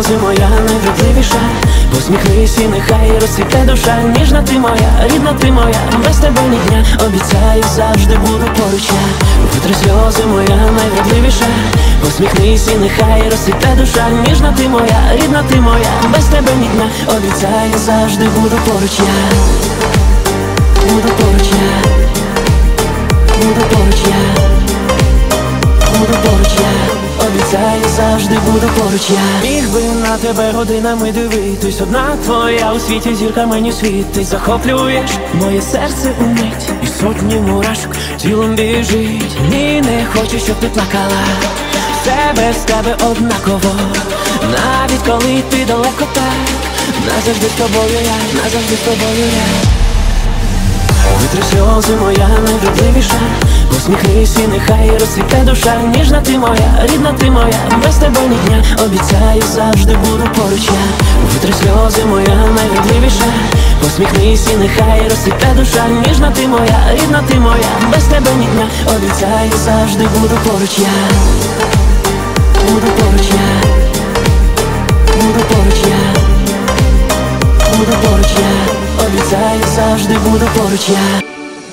сльози моя найвродливіша. Посміхнись і нехай розцвіте душа. Ніжна ти моя, рідна ти моя, без тебе ні дня. Обіцяю, завжди буду поруч я. Витри сльози моя найвродливіша. Посміхнись і нехай розцвіте душа. Ніжна ти моя, рідна ти моя, без тебе ні дня. Обіцяю, завжди буду поруч я. Буду поруч я. Буду поруч я. Буду поруч я. Обіцяю, завжди буду поруч я. Міг би на тебе годинами дивитись. Одна твоя у світі зірка мені світить. Захоплюєш моє серце умить, і сотні мурашок тілом біжить. Ні, не хочу, щоб ти плакала. Все без тебе однаково. Навіть коли ти далеко так, назавжди з тобою я, назавжди з тобою я. Витри сльози моя найвродливіша. Посміхнись і нехай розцвіте душа. Ніжна ти моя, рідна ти моя, без тебе ні дня. Обіцяю, завжди буду поруч я. Витри сльози моя найвродливіша. Посміхнись і нехай розцвіте душа. Ніжна ти моя, рідна ти моя, без тебе ні дня. Обіцяю, завжди буду поруч я. Буду поруч я. Буду поруч я. Буду поруч я. Обіцяю, завжди буду поруч я.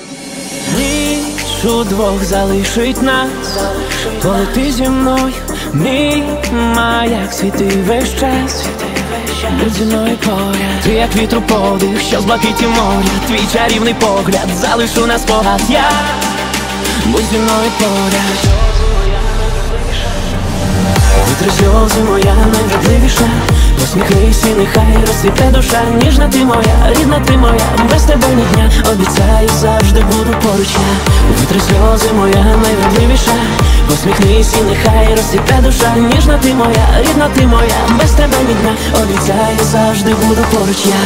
Ніч удвох залишить нас. Полети зі мною, мій маяк, світи весь час. Будь зі мною поряд. Ти як вітру подих, що з блакиті моря. Твій чарівний погляд залишу на спогад я. Будь зі мною поряд. Витри сльози моя найвродливіша. Посміхнись і нехай розцвіте душа. Ніжна ти моя, рідна ти моя, без тебе ні дня. Обіцяю, завжди буду поруч я. Витри сльози моя найвродливіша. Посміхнись і нехай розцвіте душа. Ніжна ти моя, рідна ти моя, без тебе ні дня. Обіцяю, завжди буду поруч я.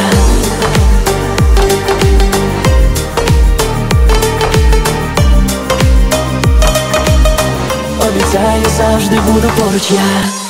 Обіцяю, завжди буду поруч я.